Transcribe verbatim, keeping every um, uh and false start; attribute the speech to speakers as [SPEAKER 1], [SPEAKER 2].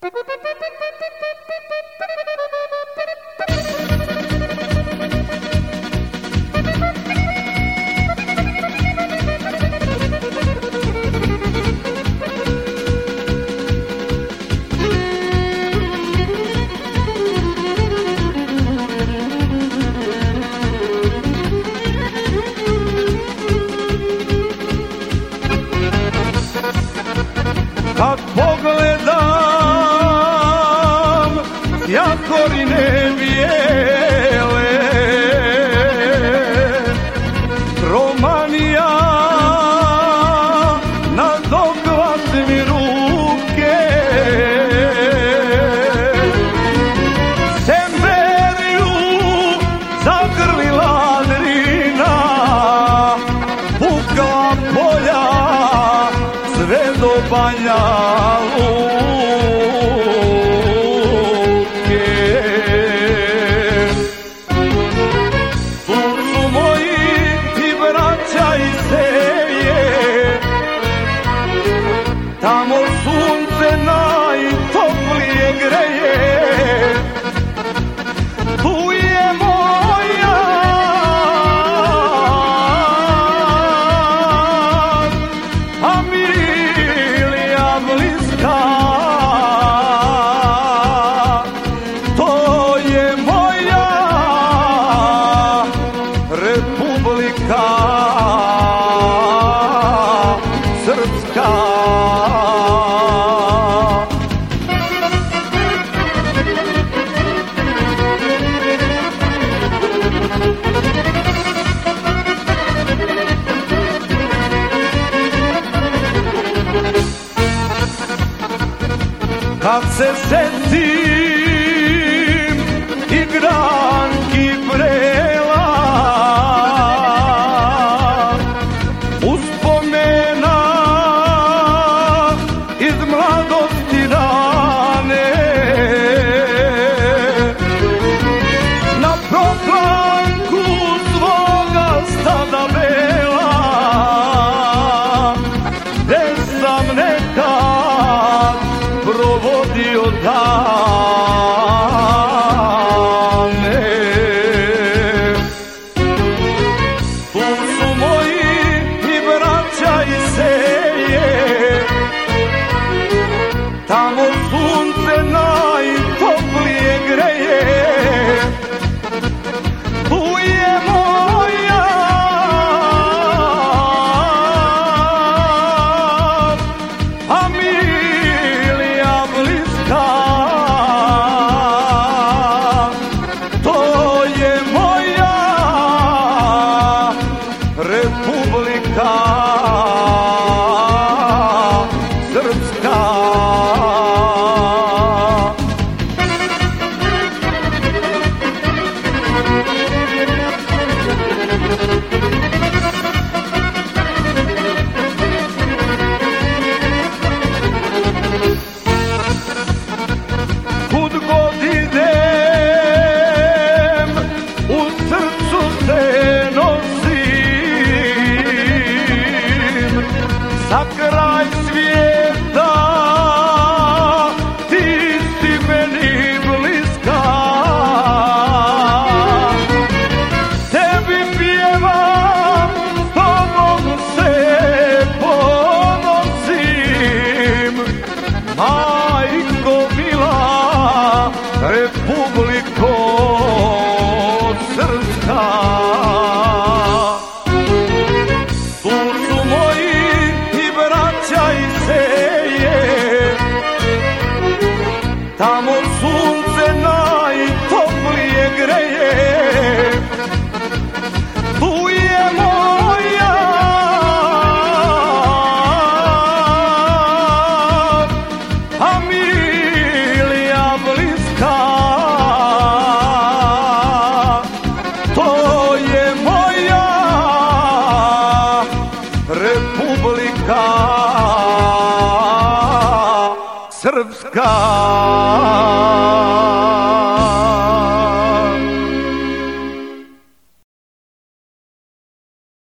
[SPEAKER 1] Kad pogledam jakorine bijele, Romanija na dohvat mi ruke, Semberiju zagrlila drina, pukla polja sve do Banja Luke. Tu su moji i braća i seje, tamo sunce najtoplije greje, tu je moja familija bliska, to je moja Republika Srpska. Kad se setim igranki vrela, uspomena iz mladosti rane, na proplanku svoga stada bela, gde sam nekad provodio dane. Tu su moji i braća i seje, tamo sunce najtoplije greje, tu je moja familija bliska, to je moja Republika Srpska. Kud god idem, u srcu te nosim, za kraj svijeta ti si meni bliska, tebi pjevam, tobom se ponosim, majko mila, Republiko Srpska. Tu su moji i braća i seje, tamo sunce najtoplije greje, tu je moja familija bliska, to je moja Republika Srpska.